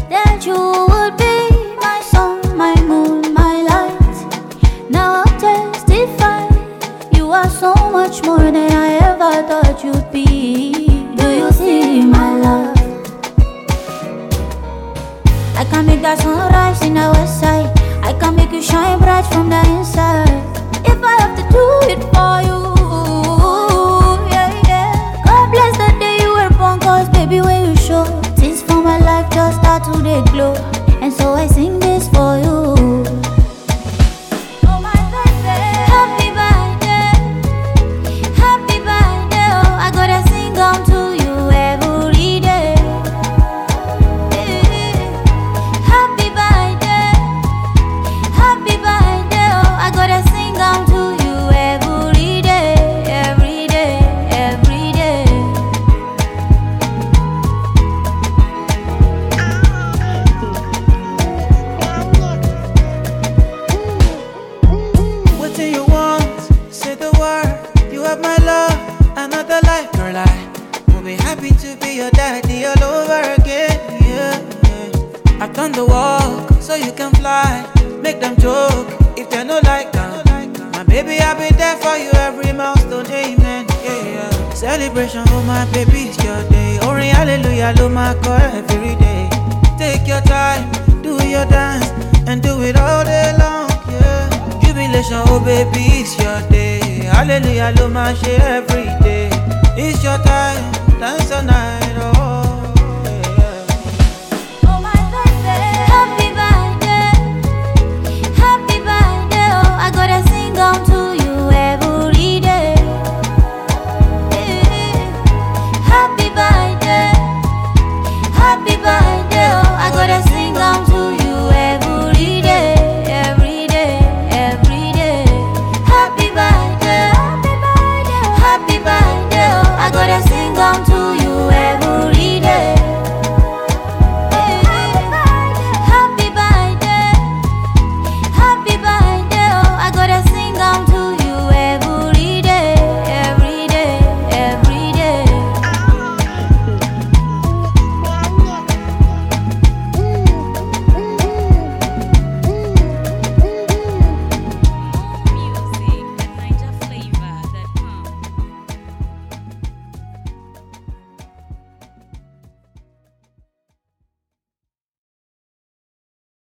that you would be my sun, my moon, my light. Now I'll testify, you are so much more than I ever thought you'd be. Do you see my love? I can make that sunrise in the west side. I can make you shine bright from the inside. If I have to do it for you, yeah, yeah. God bless the day you were born, cause baby when you show, things for my life just start to they glow. And so I sing this for you. Oh my baby, happy birthday, happy birthday. Oh, I gotta sing on to you every day. Happy birthday, happy birthday. Oh, I gotta sing on to you every day, every day, every day. What do you want? Say the word. You have my love, another life, girl. I will be happy to be your daddy all over again. Yeah, yeah. I've done the walk so you can fly. Make them joke if they no like that. My baby, I'll be there for you every milestone. Amen. Yeah, yeah. Celebration, oh my baby, it's your day. Ori hallelujah, lo my call every day. Take your time, do your dance, and do it all day long. Yeah. Jubilation, oh baby, it's your day. Hallelujah, lo my share every day. It's your time, dance all night, oh.